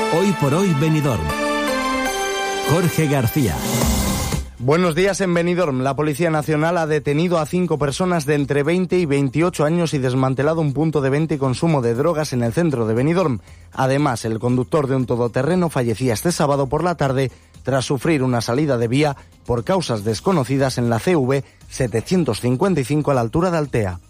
Hoy por hoy Benidorm. Jorge García. Buenos días en Benidorm. La Policía Nacional ha detenido a 5 personas de entre 20 y 28 años y desmantelado un punto de venta y consumo de drogas en el centro de Benidorm. Además, el conductor de un todoterreno fallecía este sábado por la tarde tras sufrir una salida de vía por causas desconocidas en la CV 755 a la altura de Altea.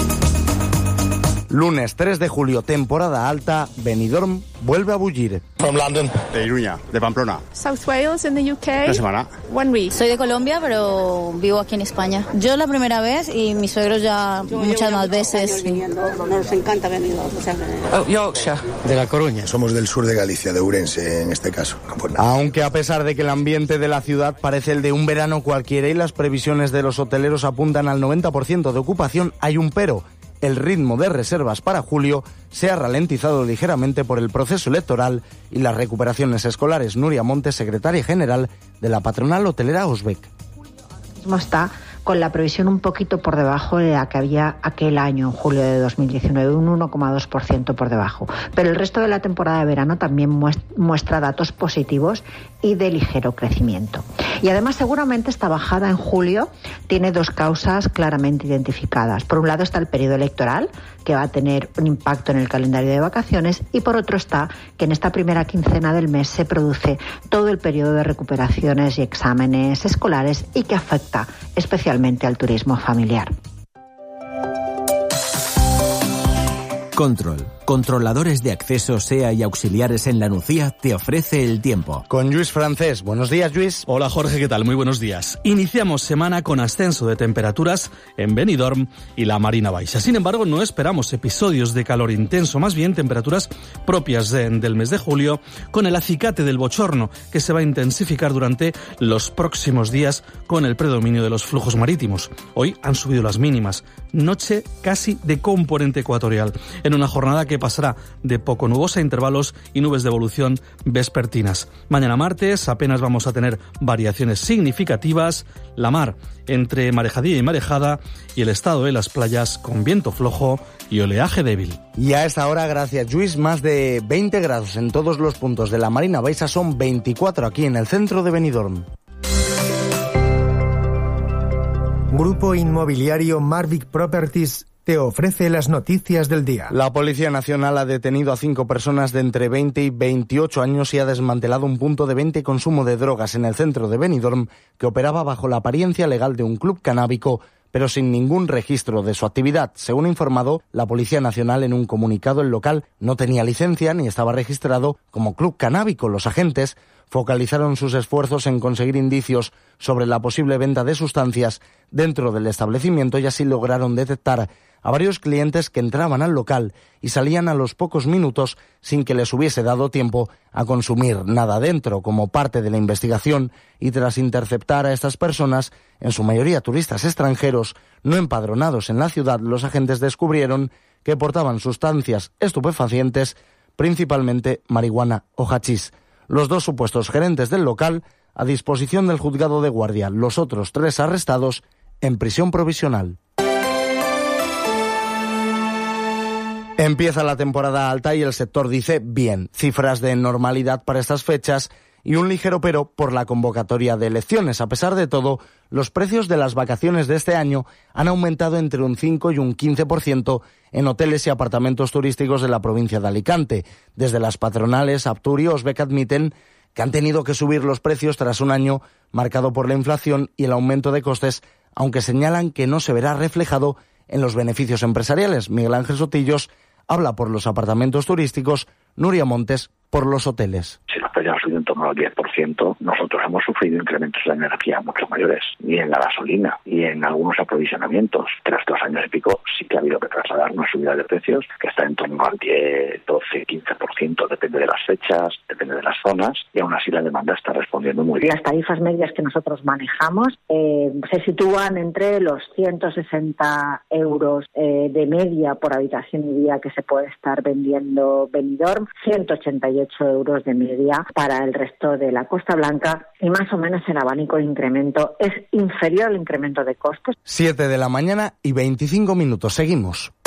Lunes 3 de julio, temporada alta, Benidorm vuelve a bullir. From London. De Iruña, de Pamplona. South Wales, in the UK. Una semana. 1 week. Soy de Colombia, pero vivo aquí en España. Yo la primera vez y mis suegros ya muchas más veces. Nos encanta Benidorm. Yorkshire. De La Coruña. Somos del sur de Galicia, de Ourense en este caso. Aunque a pesar de que el ambiente de la ciudad parece el de un verano cualquiera y las previsiones de los hoteleros apuntan al 90% de ocupación, hay un pero. El ritmo de reservas para julio se ha ralentizado ligeramente por el proceso electoral y las recuperaciones escolares. Nuria Montes, secretaria general de la patronal hotelera Osbec. Está con la previsión un poquito por debajo de la que había aquel año, en julio de 2019, un 1,2% por debajo. Pero el resto de la temporada de verano también muestra datos positivos y de ligero crecimiento. Y además, seguramente esta bajada en julio tiene 2 causas claramente identificadas. Por un lado está el periodo electoral, que va a tener un impacto en el calendario de vacaciones, y por otro está que en esta primera quincena del mes se produce todo el periodo de recuperaciones y exámenes escolares y que afecta especialmente al turismo familiar. Control. Controladores de acceso SEA y auxiliares en La Nucía te ofrece el tiempo. Con Lluís Francés. Buenos días, Lluís. Hola, Jorge, ¿qué tal? Muy buenos días. Iniciamos semana con ascenso de temperaturas en Benidorm y la Marina Baixa. Sin embargo, no esperamos episodios de calor intenso, más bien temperaturas propias del mes de julio, con el acicate del bochorno que se va a intensificar durante los próximos días con el predominio de los flujos marítimos. Hoy han subido las mínimas. Noche casi de componente ecuatorial, en una jornada que pasará de poco nubosa a intervalos y nubes de evolución vespertinas. Mañana martes apenas vamos a tener variaciones significativas. La mar entre marejadía y marejada y el estado de las playas con viento flojo y oleaje débil. Y a esta hora, gracias Lluís, más de 20 grados en todos los puntos de la Marina Baixa, son 24 aquí en el centro de Benidorm. Grupo Inmobiliario Marvic Properties te ofrece las noticias del día. La Policía Nacional ha detenido a 5 personas de entre 20 y 28 años y ha desmantelado un punto de venta y consumo de drogas en el centro de Benidorm que operaba bajo la apariencia legal de un club canábico, pero sin ningún registro de su actividad. Según ha informado la Policía Nacional en un comunicado, el local no tenía licencia ni estaba registrado como club canábico. Los agentes focalizaron sus esfuerzos en conseguir indicios sobre la posible venta de sustancias dentro del establecimiento y así lograron detectar a varios clientes que entraban al local y salían a los pocos minutos sin que les hubiese dado tiempo a consumir nada dentro. Como parte de la investigación y tras interceptar a estas personas, en su mayoría turistas extranjeros no empadronados en la ciudad, los agentes descubrieron que portaban sustancias estupefacientes, principalmente marihuana o hachís. Los 2 supuestos gerentes del local a disposición del juzgado de guardia, los otros 3 arrestados en prisión provisional. Empieza la temporada alta y el sector dice bien, cifras de normalidad para estas fechas y un ligero pero por la convocatoria de elecciones. A pesar de todo, los precios de las vacaciones de este año han aumentado entre un 5 y un 15% en hoteles y apartamentos turísticos de la provincia de Alicante. Desde las patronales Aptur y Osbec admiten que han tenido que subir los precios tras un año marcado por la inflación y el aumento de costes, aunque señalan que no se verá reflejado en los beneficios empresariales. Miguel Ángel Sotillos habla por los apartamentos turísticos, Nuria Montes por los hoteles. Si los precios han subido en torno al 10%, nosotros hemos sufrido incrementos de energía mucho mayores, y en la gasolina, y en algunos aprovisionamientos. Tras 2 años y pico sí que ha habido que trasladar una subida de precios que está en torno al 10, 12, 15%, depende de las fechas, depende de las zonas, y aún así la demanda está respondiendo muy bien. Las tarifas medias que nosotros manejamos se sitúan entre los 160 euros de media por habitación y día que se puede estar vendiendo Benidorm, 188 euros de media para el resto de la Costa Blanca, y más o menos el abanico de incremento es inferior al incremento de costes. 7 de la mañana y 25 minutos. Seguimos.